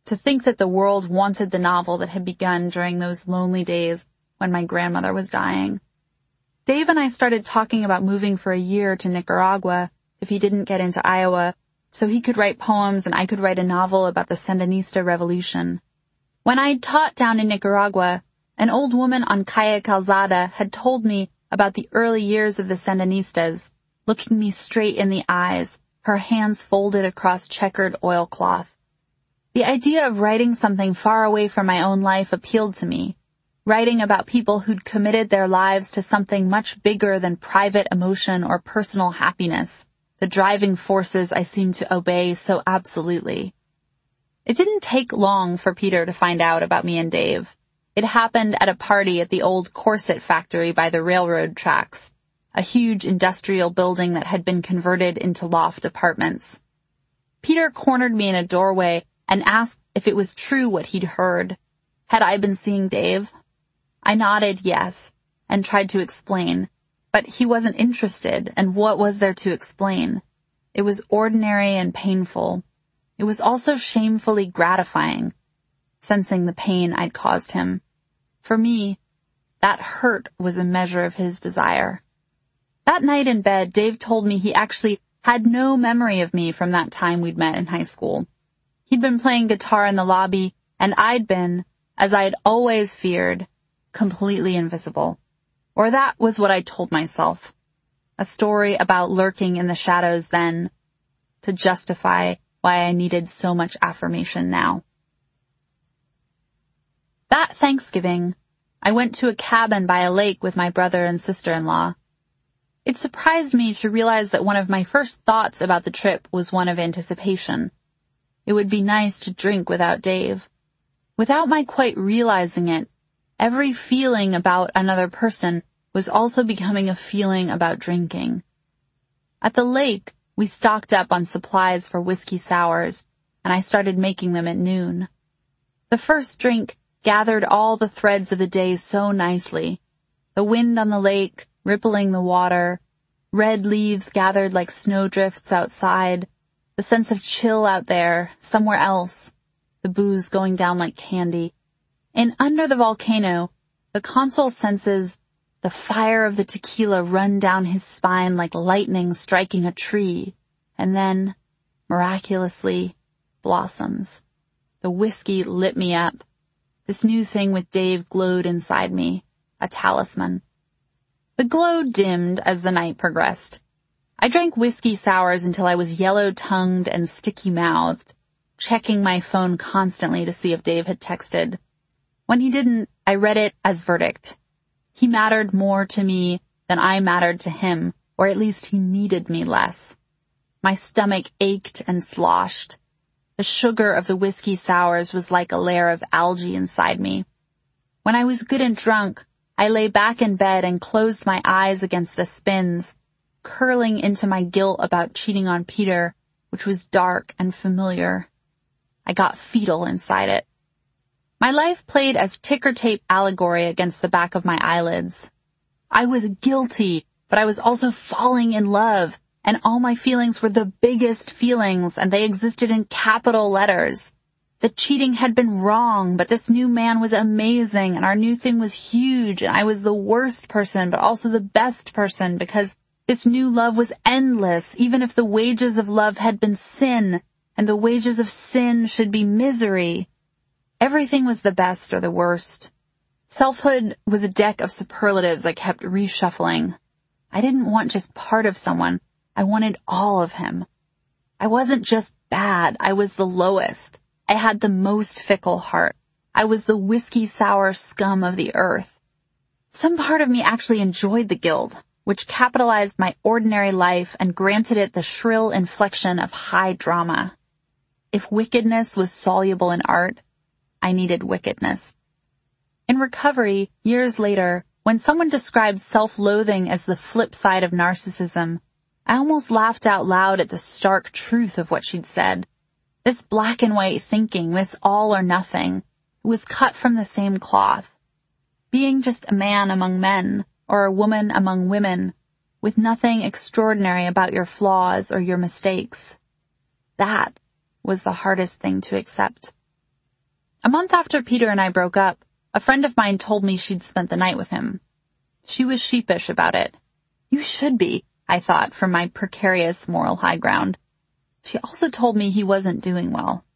To think that the world wanted the novel that had begun during those lonely days when my grandmother was dying. Dave and I started talking about moving for a year to Nicaragua if he didn't get into Iowa, so he could write poems and I could write a novel about the Sandinista revolution. When I'd taught down in Nicaragua, an old woman on Calle Calzada had told me about the early years of the Sandinistas, looking me straight in the eyes, her hands folded across checkered oilcloth. The idea of writing something far away from my own life appealed to me, writing about people who'd committed their lives to something much bigger than private emotion or personal happiness, the driving forces I seemed to obey so absolutely. It didn't take long for Peter to find out about me and Dave. It happened at a party at the old corset factory by the railroad tracks, a huge industrial building that had been converted into loft apartments. Peter cornered me in a doorway and asked if it was true what he'd heard. Had I been seeing Dave? I nodded yes, and tried to explain, but he wasn't interested, and what was there to explain? It was ordinary and painful. It was also shamefully gratifying, sensing the pain I'd caused him. For me, that hurt was a measure of his desire. That night in bed, Dave told me he actually had no memory of me from that time we'd met in high school. He'd been playing guitar in the lobby, and I'd been, as I'd always feared, completely invisible. Or that was what I told myself. A story about lurking in the shadows then, to justify why I needed so much affirmation now. That Thanksgiving, I went to a cabin by a lake with my brother and sister-in-law. It surprised me to realize that one of my first thoughts about the trip was one of anticipation. It would be nice to drink without Dave. Without my quite realizing it, every feeling about another person was also becoming a feeling about drinking. At the lake, we stocked up on supplies for whiskey sours, and I started making them at noon. The first drink gathered all the threads of the day so nicely. The wind on the lake, rippling the water, red leaves gathered like snowdrifts outside, the sense of chill out there, somewhere else, the booze going down like candy. And under the volcano, the consul senses the fire of the tequila run down his spine like lightning striking a tree, and then, miraculously, blossoms. The whiskey lit me up. This new thing with Dave glowed inside me, a talisman. The glow dimmed as the night progressed. I drank whiskey sours until I was yellow-tongued and sticky-mouthed, checking my phone constantly to see if Dave had texted. When he didn't, I read it as verdict. He mattered more to me than I mattered to him, or at least he needed me less. My stomach ached and sloshed. The sugar of the whiskey sours was like a layer of algae inside me. When I was good and drunk, I lay back in bed and closed my eyes against the spins, curling into my guilt about cheating on Peter, which was dark and familiar. I got fetal inside it. My life played as ticker tape allegory against the back of my eyelids. I was guilty, but I was also falling in love, and all my feelings were the biggest feelings, and they existed in capital letters. The cheating had been wrong, but this new man was amazing, and our new thing was huge, and I was the worst person, but also the best person, because this new love was endless, even if the wages of love had been sin, and the wages of sin should be misery. Everything was the best or the worst. Selfhood was a deck of superlatives I kept reshuffling. I didn't want just part of someone. I wanted all of him. I wasn't just bad. I was the lowest. I had the most fickle heart. I was the whiskey sour scum of the earth. Some part of me actually enjoyed the guild, which capitalized my ordinary life and granted it the shrill inflection of high drama. If wickedness was soluble in art, I needed wickedness. In recovery, years later, when someone described self-loathing as the flip side of narcissism, I almost laughed out loud at the stark truth of what she'd said. This black and white thinking, this all or nothing, was cut from the same cloth. Being just a man among men, or a woman among women, with nothing extraordinary about your flaws or your mistakes. That was the hardest thing to accept. A month after Peter and I broke up, a friend of mine told me she'd spent the night with him. She was sheepish about it. You should be, I thought, from my precarious moral high ground. She also told me he wasn't doing well.